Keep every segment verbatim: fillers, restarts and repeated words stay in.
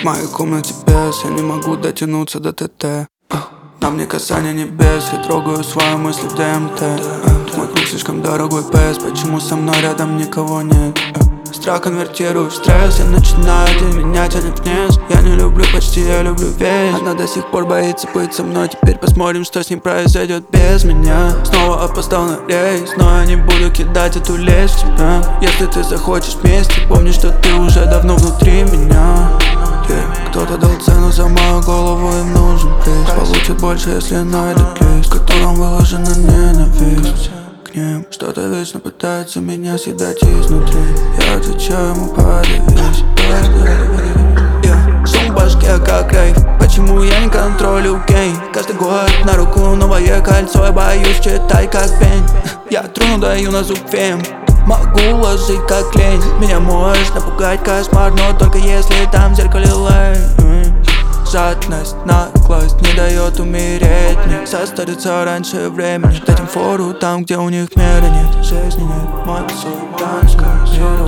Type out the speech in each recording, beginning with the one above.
В моей комнате без, я не могу дотянуться до ТТ. На мне касание небес, я трогаю свои мысли в ДМТ. Мой круг слишком дорогой пес, почему со мной рядом никого нет? Страх конвертирую в стресс, я начинаю день, меня тянет вниз. Я не люблю почти, я люблю весь. Она до сих пор боится быть со мной, теперь посмотрим, что с ним произойдет без меня. Снова опоздал на рейс, но я не буду кидать эту лезь в тебя. Если ты захочешь вместе, помни, что ты уже давно внутри меня. Yeah. Кто-то дал цену за мою голову, им нужен приз. Получит больше, если найдут лист, в котором выложена ненависть к ним. Что-то вечно пытается меня съедать изнутри. Я отвечаю ему, подавись, подавись. Yeah. Шум в башке как рейв. Почему я не контролю гейм? Каждый год на руку новое кольцо. Я боюсь читать как пень. Я труну даю на зуб фем. Могу ложить как лень. Меня может напугать кошмар, но только если там в зеркале лень. Жадность, наглость не дает умереть мне. Состариться раньше времени, дать им фору там, где у них меры нет. Жизни нет, мой султанская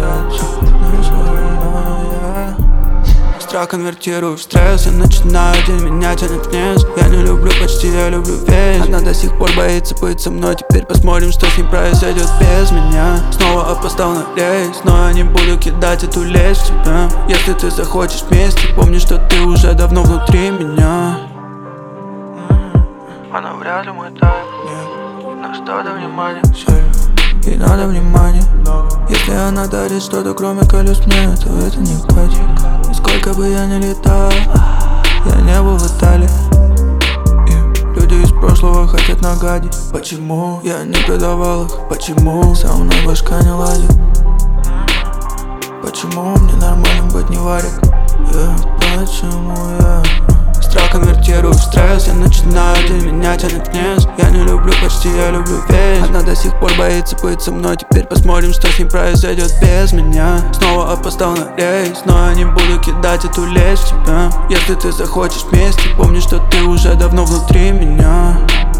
Страх конвертирую в стресс, я начинаю день, меня тянет вниз. Я не люблю почти, я люблю весь. Она до сих пор боится быть со мной, теперь посмотрим, что с ним произойдет без меня. Снова опоздал на рейс, но я не буду кидать эту лезь в тебя. Если ты захочешь вместе, помни, что ты уже давно внутри меня. Она вряд ли мой тайп, но что-то внимание. Ей надо внимание. Если она дарит что-то кроме колес мне, то это не катит. И сколько бы я ни летал, я не был в Италии. И люди из прошлого хотят нагадить. Почему я не предавал их? Почему со мной башка не ладит? Почему мне нормально быть не варит? Yeah. Почему я... Страх конвертирую в стресс, я начинаю день, меня тянет вниз. Я не люблю почти, я люблю весь. Она до сих пор боится быть со мной, теперь посмотрим, что с ним произойдет без меня. Снова опоздал на рейс, но я не буду кидать эту лезь в тебя. Если ты захочешь вместе, помни, что ты уже давно внутри меня.